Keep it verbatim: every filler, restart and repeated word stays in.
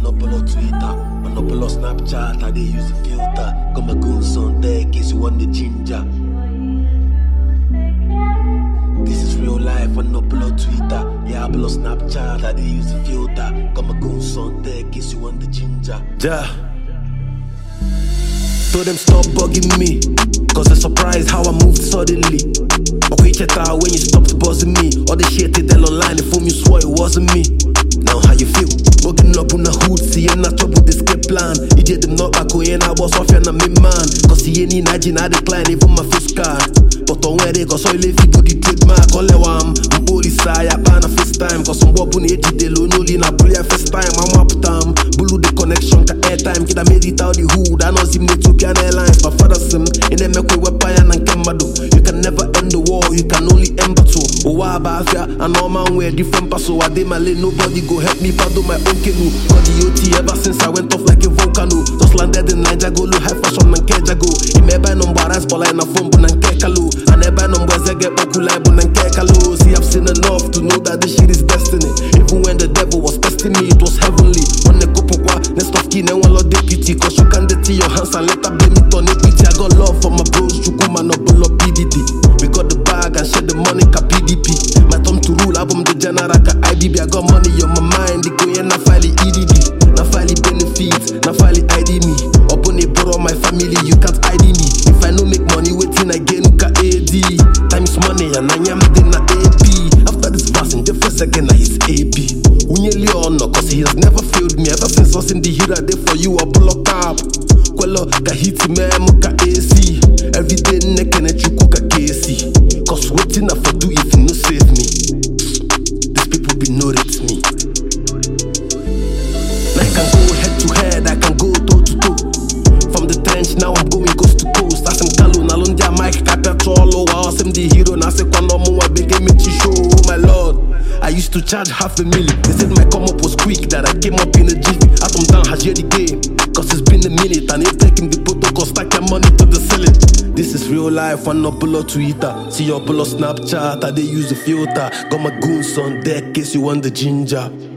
no pull up Twitter, man no pull up Snapchat, I dey use the filter. Got my goons on there in case you want the ginger. This is real life, man no pull up Twitter. Yeah, I pull up Snapchat, I dey use the filter. Got my goons on there in case you want the ginger. Yeah. Told them stop bugging me, cause they're surprised how I moved suddenly. Okay, check out when you stopped buzzing me. All the shit they tell online, if you swore it wasn't me. Now how you feel? Bugging up on the hood, seeing that trouble with the escape plan. You did them not back when I was off and I'm in man. Cause he ain't imagine I decline even my face card. But on where they got so if you go the trademark, all the one, I'm police I ban a face time. Cause some bob on the they low no lean, I bully a face time, I'm up time. Blue the connection, ka airtime, kid I made it out the hood. I know him Ethiopian Airlines, my father sim, in them make we weapon and kemado. You can never end the war, you can only end battle. Oh, why about ya? I know man wear different pass, so I did my lane, nobody go help me paddle my own canoe. Got the O T ever since I went off like a volcano. Just landed in Niger, go look high fashion and kejago. He may buy number rice, but like na phone, but and kekalo. I never know where I get okulai, but and kekalo. See, I've seen enough to know that this shit is destiny. Even when the devil was testing me, it was heavenly. When the couple qua, next of kin, and one lot deputy. Cause you can dirty your hands and let her blame it on equity. I got love for my bros, Chukuma, no pull up P D D. We got the bag and share the money, ka P D P. My time to rule, album the general, ka I D B. I got money on my mind, they go in, na file E D D. Na file benefits, na file I D me. Up on a borrow my family, you can't I D me. If I no make money, waiting again, ka A D. Time's money, and I am the na A P. After this verse, in the first second, I is A P. Unyeli on, cause he has never failed me. Ever since I was in the hero, there for you, I block up. Quello, ka hit me, ka A C. Every day, neck and a chuku, ka K C. Cause waiting I for do if you no save me. These people be know it's me. I can go head to head, I can go toe to toe. From the trench, now I'm going coast to coast. I am Kalu, Nalundia, Mike, Capetrolo. I was the hero, now say Kwanomo, I begin me to show. Oh my lord, I used to charge half a million. They said my come up was quick, that I came up in a jiffy. Atom down, has the game. Cause it's been a minute, and it's taking the protocol, stack your money to the ceiling. This is real life, one up below Twitter. See your below Snapchat, I they use the filter. Got my goons on deck, case you want the ginger.